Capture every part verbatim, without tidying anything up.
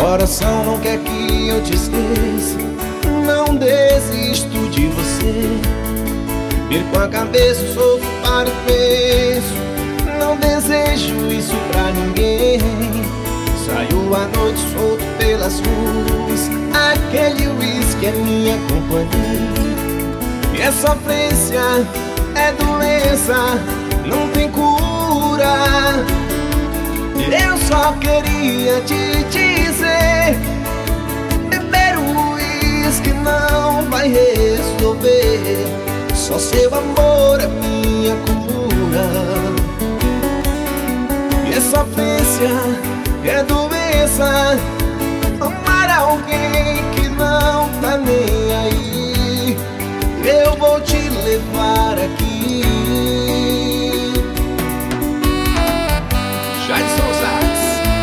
coração não quer que eu te esqueça, não desisto de você. Perco a cabeça, sofro para o penso, não desejo isso pra ninguém. Saio à noite solto pelas ruas, aquele uísque é minha companhia. E é sofrência, é doença, não tem cura. Eu só queria te dizer, beber o uísque não vai resolver, só seu amor é minha cura. E é sofrência, é doença, amar alguém que não tá nem aí. Eu vou te levar aqui. Jadson Sax.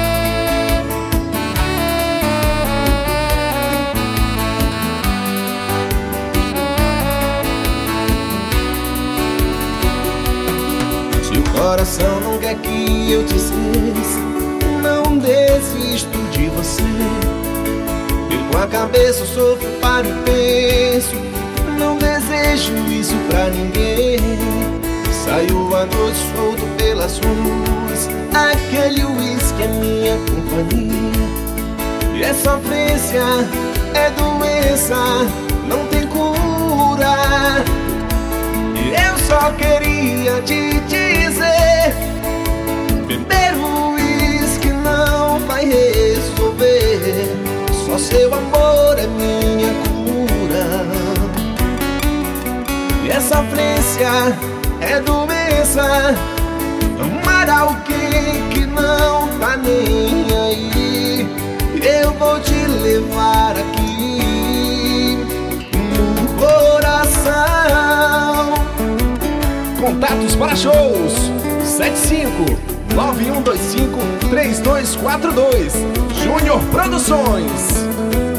Se o coração não quer que eu te esqueça, não desisto de você. Perco a cabeça, sofro, paro e penso, não desejo isso pra ninguém. Saio à noite solto pelas ruas, aquele uísque é minha companhia. E é sofrência, é doença, não tem cura. E eu só queria te dizer, beber o uísque não vai resolver, só seu amor é minha cura. E é sofrência, é doença, amar alguém que não tá nem aí. Eu vou te levar aqui no coração. Contatos para shows sete cinco nove um dois cinco três dois quatro dois. Júnior Produções.